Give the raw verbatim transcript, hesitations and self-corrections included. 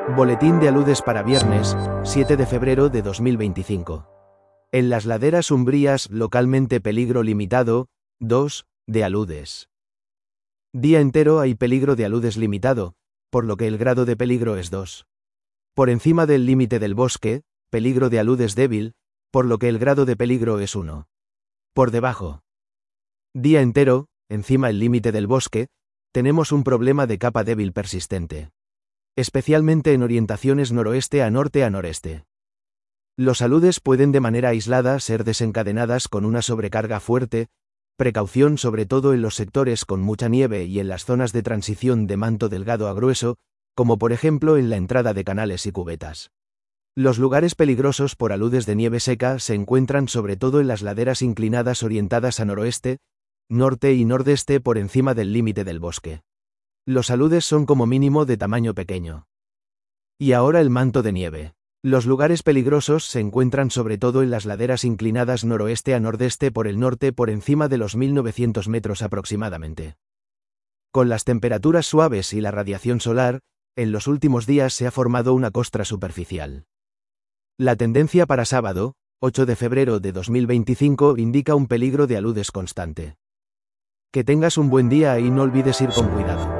Boletín de aludes para viernes, siete de febrero de dos mil veinticinco. En las laderas umbrías, localmente peligro limitado, dos, de aludes. Día entero hay peligro de aludes limitado, por lo que el grado de peligro es dos. Por encima del límite del bosque, peligro de aludes débil, por lo que el grado de peligro es uno. Por debajo. Día entero, encima el límite del bosque, tenemos un problema de capa débil persistente. Especialmente en orientaciones noroeste a norte a noreste. Los aludes pueden de manera aislada ser desencadenadas con una sobrecarga fuerte, precaución sobre todo en los sectores con mucha nieve y en las zonas de transición de manto delgado a grueso, como por ejemplo en la entrada de canales y cubetas. Los lugares peligrosos por aludes de nieve seca se encuentran sobre todo en las laderas inclinadas orientadas a noroeste, norte y nordeste por encima del límite del bosque. Los aludes son como mínimo de tamaño pequeño. Y ahora el manto de nieve. Los lugares peligrosos se encuentran sobre todo en las laderas inclinadas noroeste a nordeste por el norte por encima de los mil novecientos metros aproximadamente. Con las temperaturas suaves y la radiación solar, en los últimos días se ha formado una costra superficial. La tendencia para sábado, ocho de febrero de dos mil veinticinco, indica un peligro de aludes constante. Que tengas un buen día y no olvides ir con cuidado.